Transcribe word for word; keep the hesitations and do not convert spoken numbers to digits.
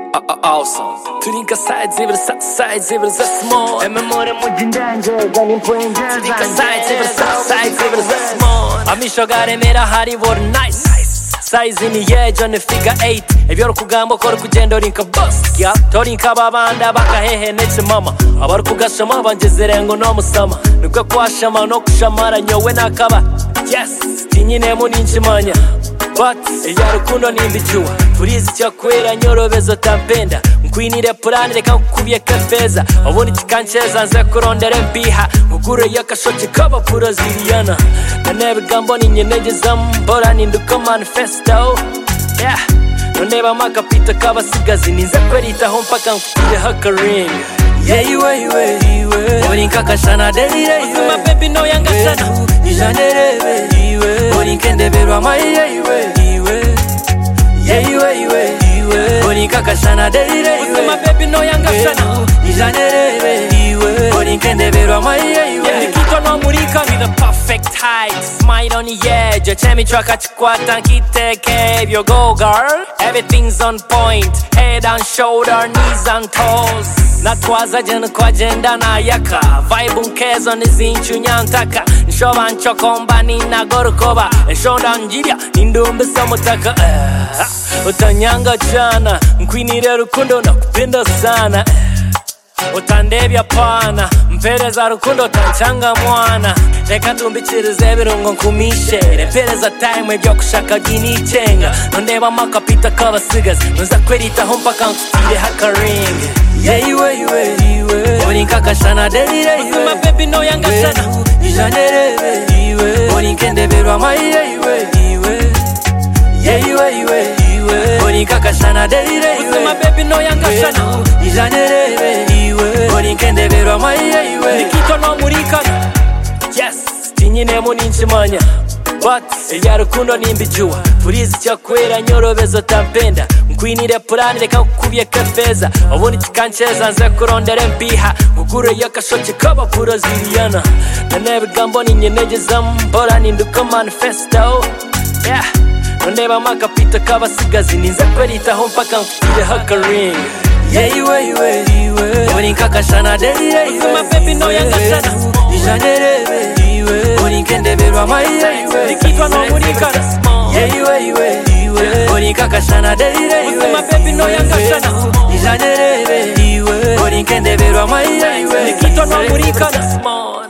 Awesome. Turinka sides zibra sides zibra small. Ememore mujindanje gani mpoenje. Turinka sides zibra sides zibra small. Amisho gare mera hari wor nice. Size in the edge on the figure eight. Ebyoro kugamba kora kugenda rinka boss. Ya torinka babanda bakahehe netse mama. Abar kugashama banjezere ngo no musama. Nubwo kwashama no kushamara nyowe nakaba. Yes, tinyine mu ninchimanya. But ya rukundo nimbijuwa. Turizi cyakwera nyorobezo tampenda. Nkwinire plan reka kukubye kafeza. Oboni kikancheza nze kurondera mbiha. Mugure yakashoke kaba pura ziriyana. Nebe gambo ninyeneje zambora ninduka manifesto. Yeah. Noneba makapita kaba sigazi ninze kwerita ho mpaka nkufire hakaring. Yeah you way you way you way. Orinka kashana deli deli. My baby no yanga sana. Ijanere you way. Orinkende berwa my yeah you way you way. Yeah you way you way you way. Orinka kashana deli deli. My baby no yanga sana. Ijanere you way. Orinkende berwa my yeah you way. Nikito no murika with the perfect height. Smile on the edge. Chemi chwaka chikwata nkiteke. You go girl. Everything's on point. Head and shoulder, knees and toes. Natwaza jenu kwa jenda na yaka. Vibe unkezo nizinchu nyantaka. Nshoba nchokomba nina gorukoba. Nshonda njiria nindumbe samotaka. uh, Utanyanga jana. Nkwinire rukundo na kupenda sana. uh, Utandebya pana. Mpereza rukundo tanchanga mwana. Reka tumbichirize birungo nkumishe. Repereza time ebyo kushaka ginichenga. Nondeba makapita kaba sigazi. Nonza kwerita ho mpaka nkufire hakaring. Yeah you way you way you way. Orinka kashana deli deli. My baby no yanga sana. Ijanere you way. Orinkende berwa my yeah you way you way. Yeah you way you way you way. Orinka kashana deli deli. My baby no yanga sana. Ijanere you way. Orinkende berwa my yeah you way. Nikito no murika. Yes, tinyine mu ninchimanya. But ya rukundo nimbijuwa. Turizi cyakwera nyorobezo tampenda. Nkwinire plan reka kukubye kafeza. Oboni kikancheza nze kurondera mbiha. Mugure yakashoke kaba pura ziriyana. Nebe gambo ninyeneje zambora ninduka manifesto. Yeah. Nondeba makapita kaba sigazi ninze kwerita ho mpaka nkufire hakaring. Yeah you way you way you way. Orinka kashana deli deli. My baby no yanga sana. Ijanere you way. Orinkende berwa my yeah you way. Nikitwa no murika. Yeah you way you way you way. Orinka kashana deli deli. My baby no yanga sana. Ijanere you way. Orinkende berwa my yeah you way. Nikitwa no murika.